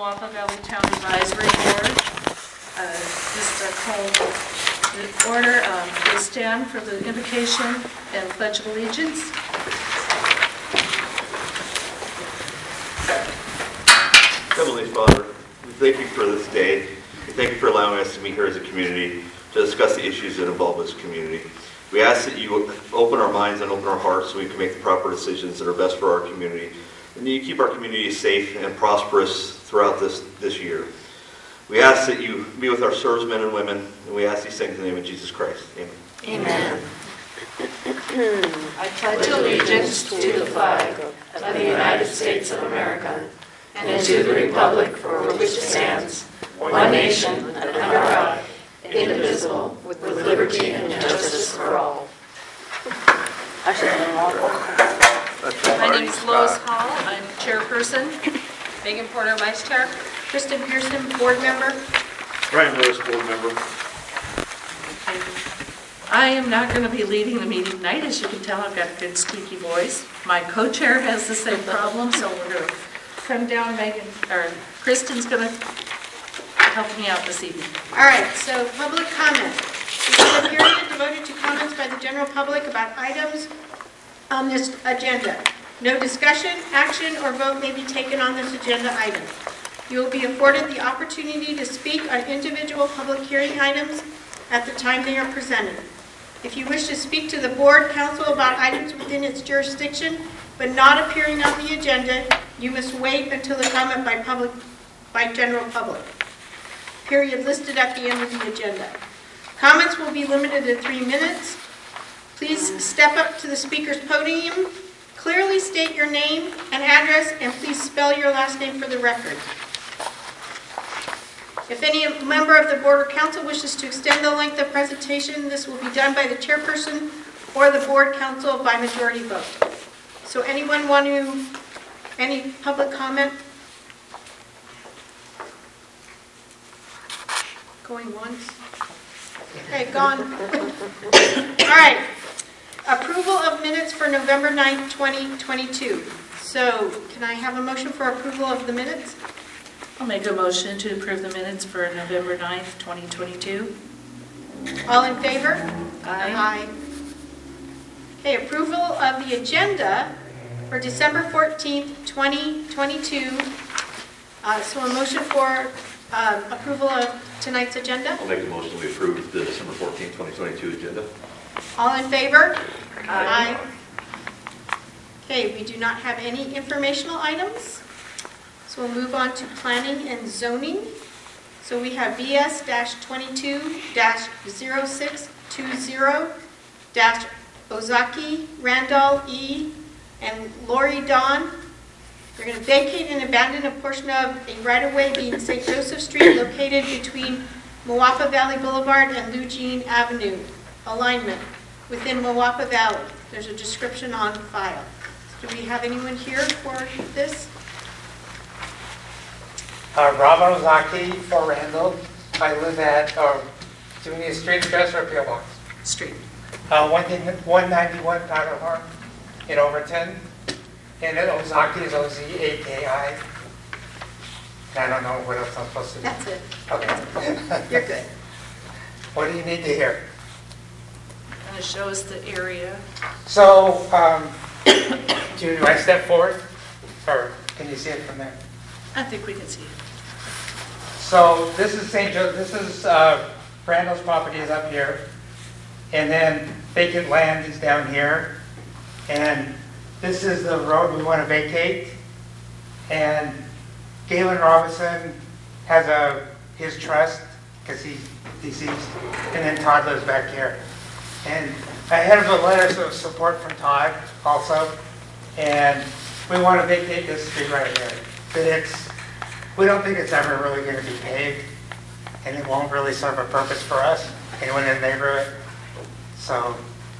Moapa Valley Town Advisory Board. Just call the order. Please stand for the invocation and Pledge of Allegiance. Heavenly Father, we thank you for this day. We thank you for allowing us to meet here as a community to discuss the issues that involve this community. We ask that you open our minds and open our hearts so we can make the proper decisions that are best for our community. And you keep our community safe and prosperous throughout this year. We ask that you be with our servicemen and women, and we ask these things in the name of Jesus Christ. Amen. Amen. I pledge allegiance to the flag of the United States of America and to the republic for which it stands, one nation, under God, indivisible, with liberty and justice for all. My name is Lois Hall. I'm chairperson. Megan Porter, vice chair. Kristen Pearson, board member. Ryan Lewis, board member. I am not going to be leading the meeting tonight. As you can tell, I've got a good squeaky voice. My co-chair has the same problem, so we're going to come down. Kristen's going to help me out this evening. All right, so public comment. This is a period devoted to comments by the general public about items on this agenda. No discussion, action, or vote may be taken on this agenda item. You will be afforded the opportunity to speak on individual public hearing items at the time they are presented. If you wish to speak to the board council about items within its jurisdiction but not appearing on the agenda, you must wait until the comment by general public. Period listed at the end of the agenda. Comments will be limited to 3 minutes. Please step up to the speaker's podium, clearly state your name and address, and please spell your last name for the record. If any member of the board or council wishes to extend the length of presentation, this will be done by the chairperson or the board council by majority vote. So anyone want to, any public comment? Going once? Okay, gone. All right. Approval of minutes for November 9th, 2022. So can I have a motion for approval of the minutes? I'll make a motion to approve the minutes for November 9th, 2022. All in favor? Aye. Okay, approval of the agenda for December 14th, 2022. So a motion for approval of tonight's agenda. I'll make a motion we approve the December 14th, 2022 agenda. All in favor? Aye. Okay, we do not have any informational items. So we'll move on to planning and zoning. So we have BS-22-0620-Ozaki, Randall E., and Lori Dawn. They're going to vacate and abandon a portion of a right-of-way being St. Joseph Street located between Moapa Valley Boulevard and Eugene Avenue. Alignment within Moapa Valley. There's a description on file. Do we have anyone here for this? Rob Ozaki for Randall. I live at, do we need a street address or a PO box? Street. 191 Powder Park in Overton. And Ozaki is O-Z-A-K-I. I don't know what else I'm supposed to do. That's it. Okay. You're good. What do you need to hear? And it shows the area. So, do I step forward? Or can you see it from there? I think we can see it. So this is St. Joseph, this is Randall's property is up here, and then vacant land is down here, and this is the road we want to vacate, and Galen Robinson has his trust, because he's deceased, and then Todd lives back here. And I have a letter of support from Todd also, and we want to vacate this street right here. But we don't think it's ever really going to be paved, and it won't really serve a purpose for us, anyone in the neighborhood. So,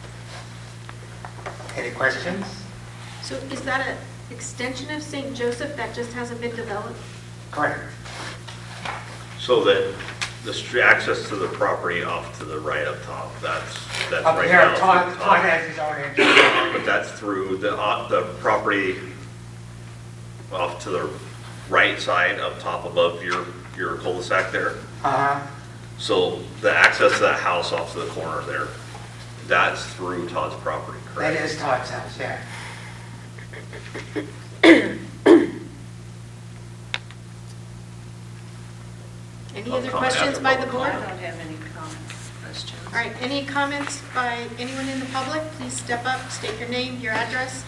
any questions? So is that an extension of St. Joseph that just hasn't been developed? Correct. So that the street access to the property off to the right up top, that's Up right here, now. Todd through top. has his own entrance. But that's through the property off to the right side up top above your cul-de-sac there. Uh-huh. So the access to that house off to the corner there, that's through Todd's property, That correct? is Todd's house, yeah. Any I'll other comment questions after by the public board? I don't have any questions. All right, any comments by anyone in the public? Please step up, state your name, your address.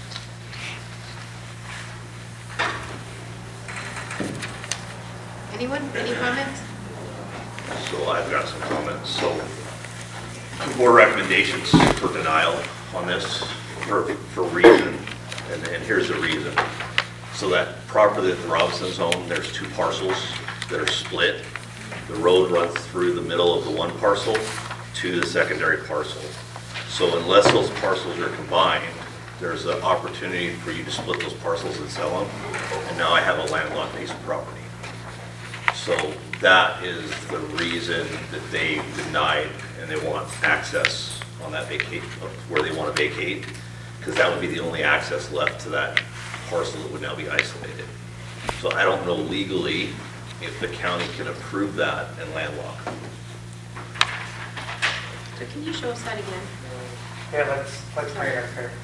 Anyone, any comments? So I've got some comments. So board recommendations for denial on this for reason, and here's the reason. So that property that the Robinsons own, there's two parcels that are split. The road runs through the middle of the one parcel to the secondary parcel. So unless those parcels are combined, there's an opportunity for you to split those parcels and sell them. And now I have a landlocked piece of property. So that is the reason that they denied, and they want access on that vacate, where they want to vacate, because that would be the only access left to that parcel that would now be isolated. So I don't know legally if the county can approve that and landlock. Can you show us that again? Here, let's bring it up here.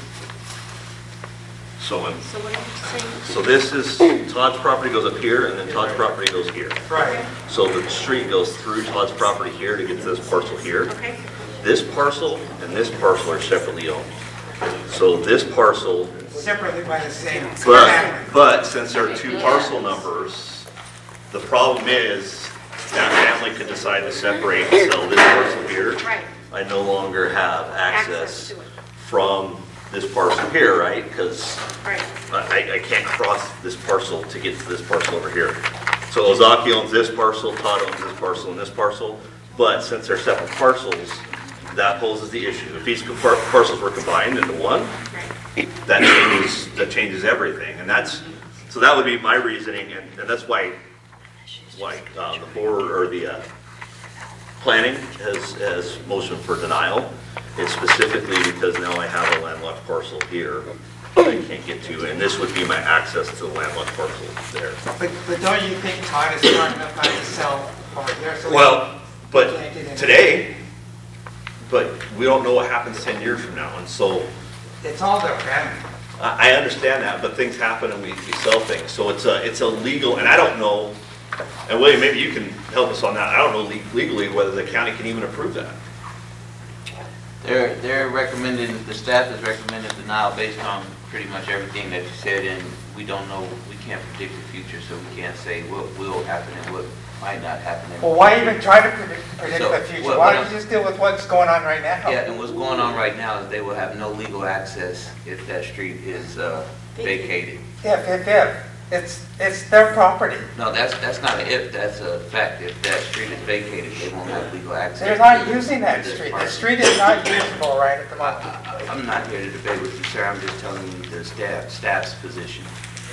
So So what are you saying? so this is, Todd's property goes up here, and then Todd's property goes here. Right. So the street goes through Todd's property here to get to this parcel here. Okay, This parcel and this parcel are separately owned. So this parcel, Separately by the same family. but since there are two parcel numbers, the problem is that family could decide to separate and sell this parcel here. right, I no longer have access access to it, from this parcel here, right? Because right. I can't cross this parcel to get to this parcel over here. So Ozaki owns this parcel, Todd owns this parcel and this parcel, but since they're separate parcels, that poses the issue. If these parcels were combined into one, Right. that changes everything. And so that would be my reasoning, and that's why the board or the planning has motion for denial. It's specifically because now I have a landlocked parcel here that I can't get to, and this would be my access to the landlocked parcel there. But don't you think Todd is smart enough not to sell over there? So Well, but Can't get in. today, but we don't know what happens 10 years from now, and so It's all their family. I understand that, but things happen and we sell things. So it's a legal, and I don't know, and William, maybe you can help us on that. I don't know legally whether the county can even approve that. They're recommending, the staff is recommending denial based on pretty much everything that you said, and we don't know, we can't predict the future, so we can't say what will happen and what might not happen. in the Well, why future. even try to predict So, the future? what- Why don't you just deal with what's going on right now? Yeah, and what's going on right now is they will have no legal access if that street is vacated. It's their property. No, that's not an if, that's a fact. If that street is vacated, they won't have legal access. They're not to using that this street. The parcel. street is not usable right at the moment. I'm not here to debate with you, sir. I'm just telling you the staff's position.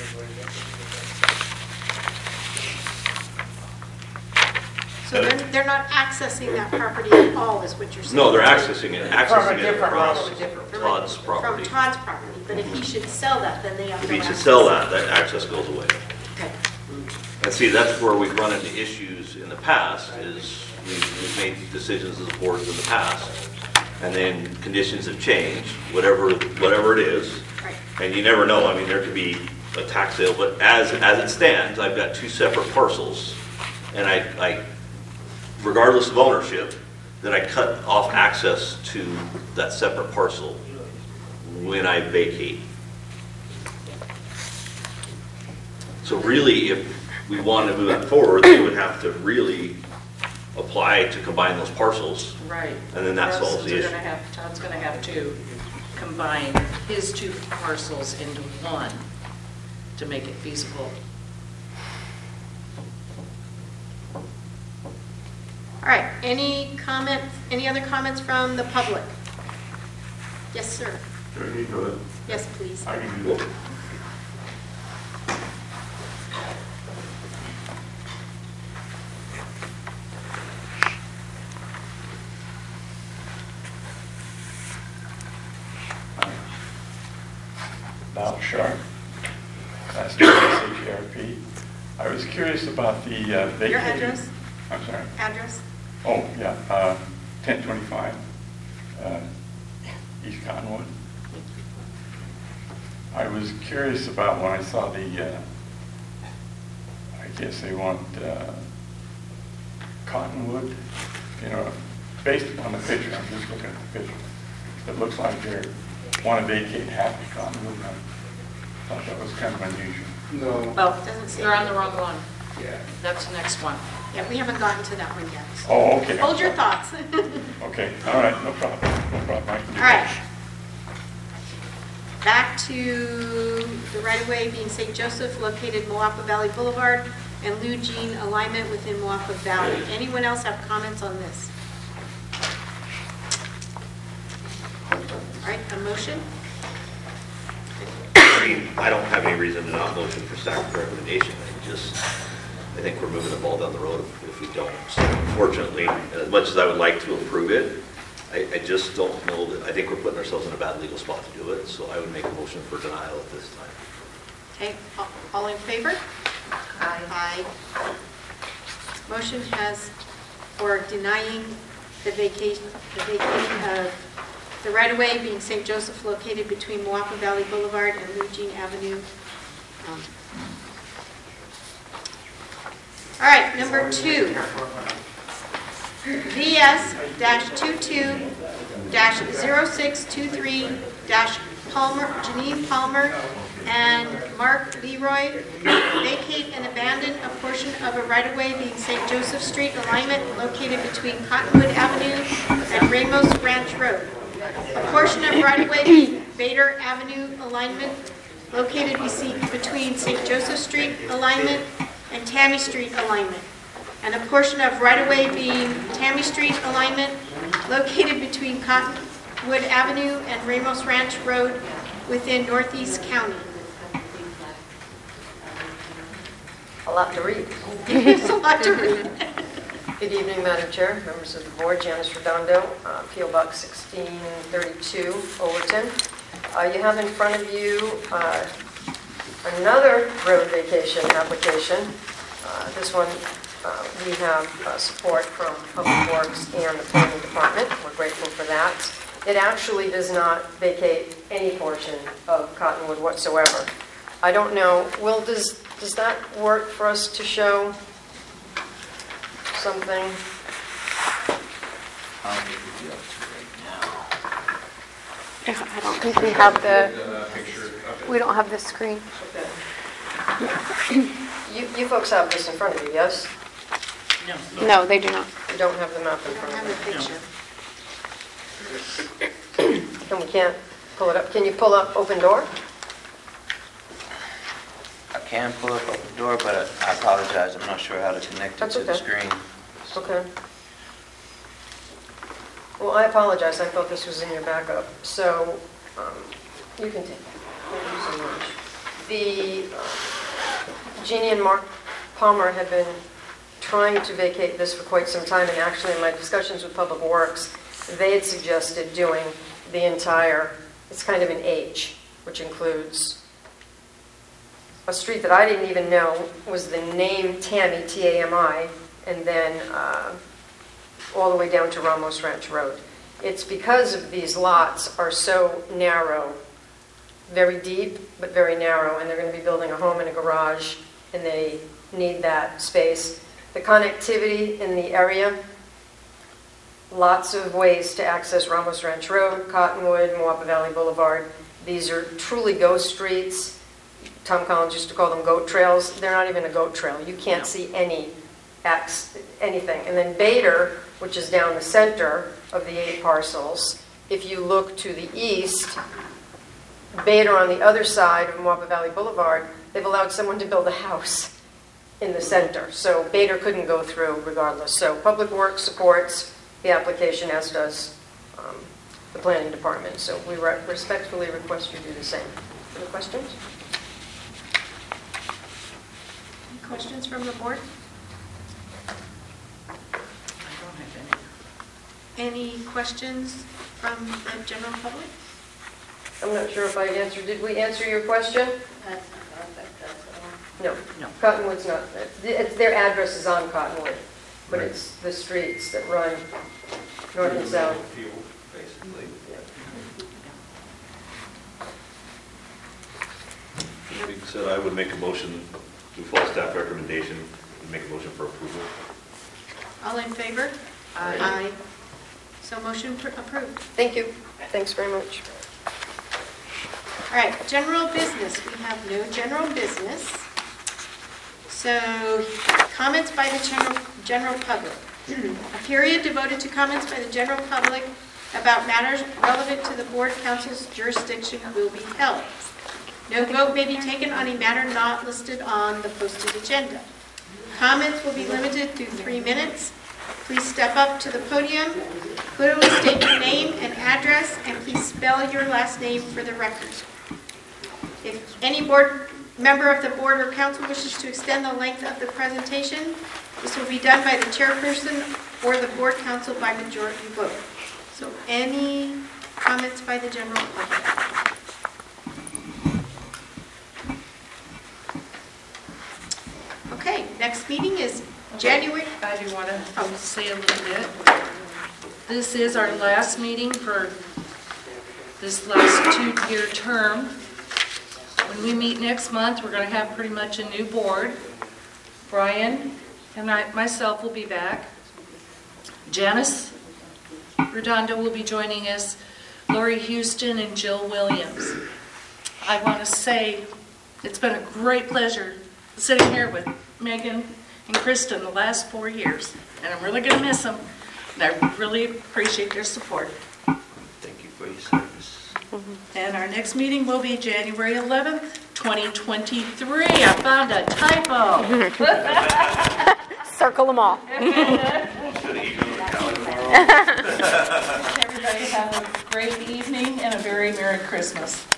So they're not accessing that property at all, is what you're saying? No, they're accessing it different across road. Todd's property. From Todd's property, but if he should sell that, then they have If no he should access. sell that access goes away. Okay. And see, that's where we've run into issues in the past, is we've made decisions as boards in the past, and then conditions have changed, whatever it is. Right. And you never know, I mean, there could be a tax sale, but as it stands, I've got two separate parcels, and I regardless of ownership, that I cut off access to that separate parcel when I vacate. So really, if we wanted to move that forward, they would have to really apply to combine those parcels, Right. and then that solves the issue. Todd's gonna have to combine his two parcels into one to make it feasible. All right, any other comments from the public? Yes, sir. Yes, please. Now, sure. That's the CPRP. was curious about the vacating. Your address? I'm sorry. Address? Oh, yeah, 1025 East Cottonwood. I was curious about when I saw the, I guess they want Cottonwood, based upon the picture, I'm just looking at the picture. It looks like they want to vacate half of Cottonwood. I thought that was kind of unusual. No. Well, Doesn't say. you're on the wrong one. Yeah. That's the next one. Yeah, we haven't gotten to that one yet. Oh, okay. Hold your thoughts. Okay, all right, no problem, no problem. I can do All right. that. Back to the right-of-way being St. Joseph, located Moapa Valley Boulevard, and Lou Jean alignment within Moapa Valley. Anyone else have comments on this? All right, a motion? I mean, I don't have any reason to not motion for staff recommendation. I think we're moving the ball down the road if we don't. So unfortunately, as much as I would like to approve it, I just don't know that, I think we're putting ourselves in a bad legal spot to do it. So I would make a motion for denial at this time. Okay, all in favor? Aye. Motion has, for denying the vacation of the right-of-way being St. Joseph, located between Moapa Valley Boulevard and Lou Jean Avenue. All right, number 2. VS-22-0623- Janine Palmer and Mark Leroy vacate and abandon a portion of a right-of-way being St. Joseph Street alignment located between Cottonwood Avenue and Ramos Ranch Road. A portion of right-of-way being Bader Avenue alignment located between St. Joseph Street alignment and Tammy Street alignment. And a portion of right-of-way being Tammy Street alignment located between Cottonwood Avenue and Ramos Ranch Road within Northeast County. A lot to read. It's a lot to read. Good evening, Madam Chair, members of the board, Janice Redondo, P.O. Box 1632, Overton. You have in front of you another road vacation application. This one, we have support from Public Works and the Planning Department. We're grateful for that. It actually does not vacate any portion of Cottonwood whatsoever. I don't know, Will, does that work for us to show something? I don't think we have we don't have the screen. You folks have this in front of you, yes? No, they do not. You don't have the map in I don't front have of a picture. you. And we can't pull it up. Can you pull up Open Door? I can pull up the door, but I apologize. I'm not sure how to connect it That's to the okay. screen. Okay. Well, I apologize. I thought this was in your backup. So you can take it. Thank you so much. The Jeannie and Mark Palmer have been trying to vacate this for quite some time, and actually in my discussions with Public Works, they had suggested doing the entire, it's kind of an H, which includes a street that I didn't even know was the name Tammy, T-A-M-I, and then all the way down to Ramos Ranch Road. It's because of these lots are so narrow, very deep, but very narrow, and they're going to be building a home and a garage, and they need that space. The connectivity in the area, lots of ways to access Ramos Ranch Road, Cottonwood, Moapa Valley Boulevard. These are truly ghost streets. Tom Collins used to call them goat trails. They're not even a goat trail. You can't see anything. And then Bader, which is down the center of the 8 parcels, if you look to the east, Bader on the other side of Moapa Valley Boulevard, they've allowed someone to build a house in the center. So Bader couldn't go through regardless. So Public Works supports the application, as does the Planning Department. So we respectfully request you do the same. Any questions? Any questions from the board? I don't have any. Any questions from the general public? I'm not sure if I answered. Did we answer your question? No. No. Cottonwood's not, their address is on Cottonwood, but it's the streets that run north and south. Basically. Being said, I would make a motion to follow staff recommendation and make a motion for approval. All in favor? Aye. So motion approved. Thank you. Thanks very much. All right, general business. We have no general business. So comments by the general public. A period devoted to comments by the general public about matters relevant to the board council's jurisdiction will be held. No vote may be taken on a matter not listed on the posted agenda. Comments will be limited to 3 minutes. Please step up to the podium, clearly state your name and address, and please spell your last name for the record. If any member of the board or council wishes to extend the length of the presentation, this will be done by the chairperson or the board council by majority vote. So any comments by the general public? Okay, next meeting is January. I do want to say a little bit. This is our last meeting for this last 2-year term. When we meet next month, we're going to have pretty much a new board. Brian and myself will be back. Janice Redondo will be joining us, Lori Houston and Jill Williams. I want to say it's been a great pleasure sitting here with Megan and Kristen the last 4 years, and I'm really going to miss them, and I really appreciate their support. Thank you for your service. And our next meeting will be January 11th, 2023. I found a typo. Circle them all. Everybody have a great evening and a very Merry Christmas.